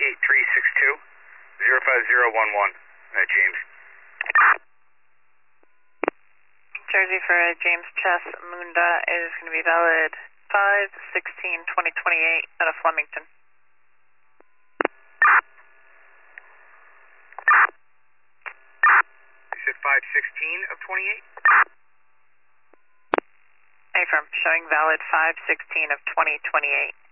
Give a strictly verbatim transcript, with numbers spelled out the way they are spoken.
eight three six two, zero five zero one one, uh, James. Jersey for James Chess Munda is going to be valid five sixteen twenty twenty-eight out of Flemington. You said five sixteen of twenty-eight? Affirm, showing valid five sixteen of twenty twenty-eight.